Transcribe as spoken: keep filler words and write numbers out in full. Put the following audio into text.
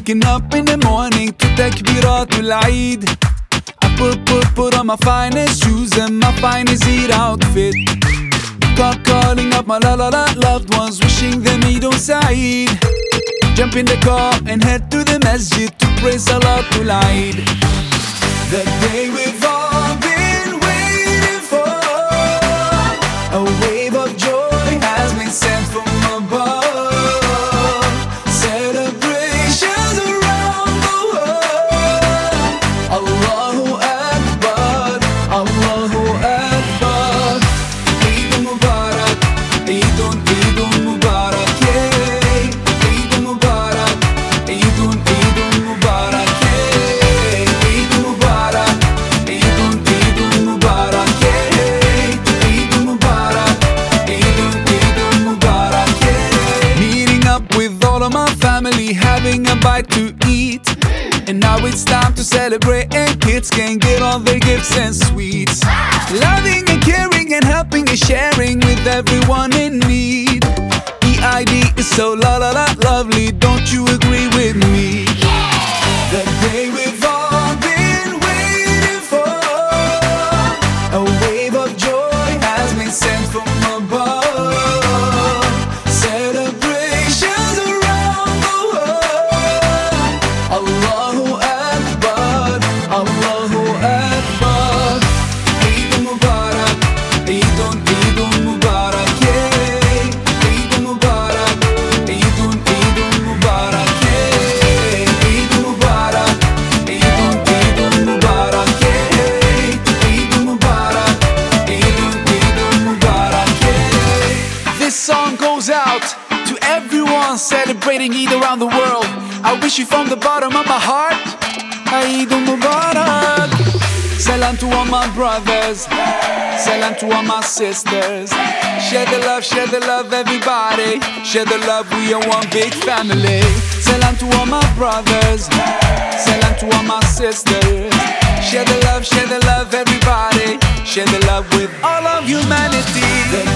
Waking up in the morning to takbiratul Eid. I put, put, put on my finest shoes and my finest Eid outfit. Call, calling up my la la la loved ones, wishing them Eid on Saeed. Jump in the car and head to the masjid to pray Salatul Eid. The day we've all been waiting for. A wave of joy has been sent from above. Celebrations around the world. Allahu Akbar, Allahu Akbar. Eid Mubarak, Eidun, Eidun Mubarak, yeah. Eid Mubarak, Eidun, Eidun Mubarak, yeah. Eid Mubarak, Eidun, Eidun Mubarak, yeah. Eid Mubarak, Eidun, Eidun Mubarak, yeah. Meeting up with all of my family, having a bite to eat. And now it's time to celebrate, and kids can get all their gifts and sweets. Loving and caring and helping and sharing with everyone in need. E I D is so la la la lovely, don't you agree with me? The day we've all been waiting for. A wave of joy has been sent from above. Celebrations around the world. Allahu Akbar, Allahu Akbar. Eid Mubarak, Eidun, Eidun Mubarak, yeah. Eid Mubarak, Eidun, Eidun Mubarak, yeah. Eid Mubarak, Eidun, Eidun Mubarak, yeah. Eid Mubarak, Eidun, Eidun Mubarak, yeah. This song goes out to everyone celebrating Eid around the world. I wish you from the bottom of my heart, Eid Mubarak. Salam to all my brothers, salam to all my sisters. Share the love, share the love, everybody. Share the love, we are one big family. Salam to all my brothers, salam to all my sisters. Share the love, share the love, everybody. Share the love with all of humanity.